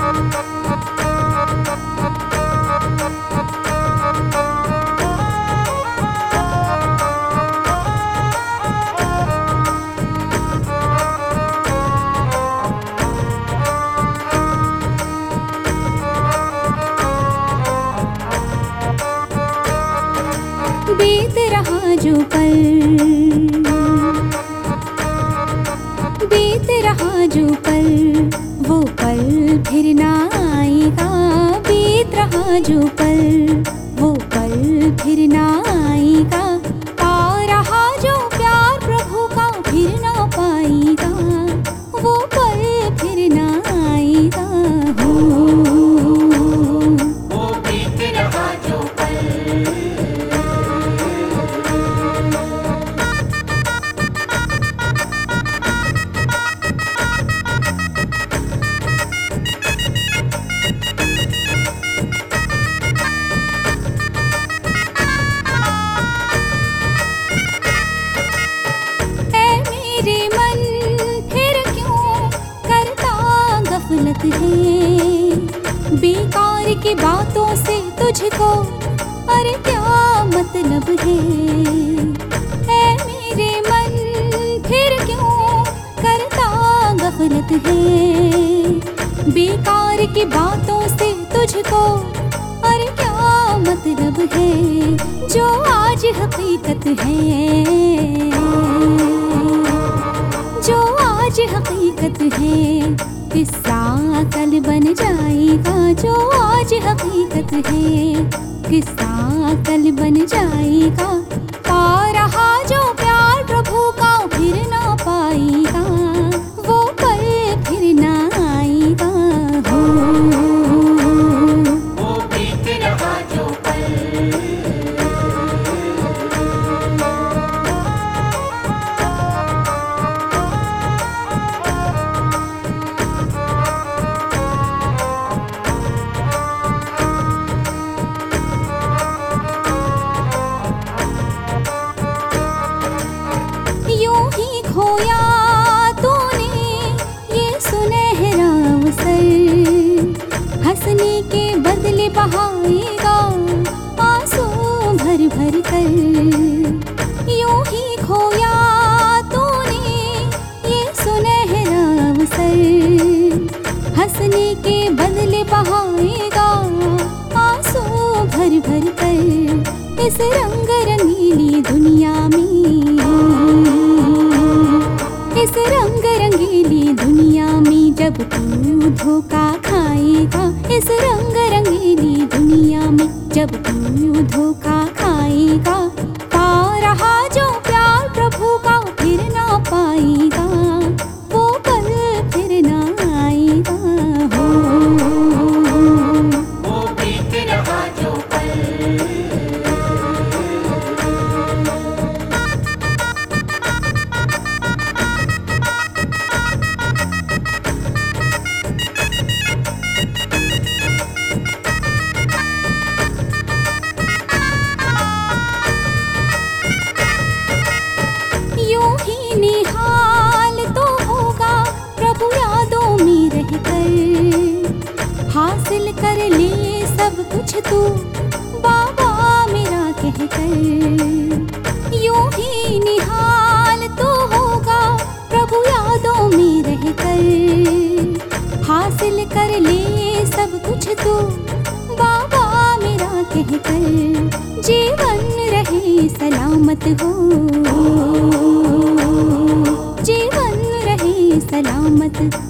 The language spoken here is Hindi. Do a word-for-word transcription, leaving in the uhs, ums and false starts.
बीत रहा जो पल, बीत रहा जो पल, वो पल फिर ना आएगा। बीत रहा जो पल, वो पल फिर ना आएगा। पा रहा जो प्यार प्रभु का फिर ना पाएगा, वो पल फिर ना आएगा। हो वो बीत रहा जो पल, गफलत है बेकार की बातों से तुझको, अरे क्या मतलब है। ऐ मेरे मन फिर क्यों करता गफलत है बेकार की बातों से तुझको, अरे क्या मतलब है। जो आज हकीकत है, जो आज हकीकत है, किस्सा कल बन जाएगा। जो आज हकीकत है, किस्सा कल बन जाएगा। पा रहा जो प्यार प्रभु का फिर ना पाएगा, वो पल फिर ना आएगा। हो वो बीत रहा जो पल, यूं ही खोया तूने ये सुनहरा अवसर, हंसने के बदले बहाएगा आंसू भर भर कर। यूं ही खोया तूने ये सुनहरा अवसर, हंसने के बदले बहाएगा आंसू भर भर कर। इस रंग रंगीली दुनिया में, इस रंग रंगीली दुनिया में जब तू धोखा खाएगा, इस रंग रंगीली दुनिया में जब तू धोखा खाएगा। पा रहा जो प्यार प्रभु का फिर ना पाएगा, वो पल फिर ना आएगा। हो वो बीत रहा जो पल, यूं ही निहाल तो होगा प्रभु यादों में रहकर, हासिल कर ले सब कुछ तू बाबा मेरा कहकर। यूं ही निहाल तो होगा प्रभु यादों में रहकर, हासिल कर ले सब कुछ तू बाबा मेरा कहकर। जीवन रहे सलामत हो, जीवन रहे सलामत।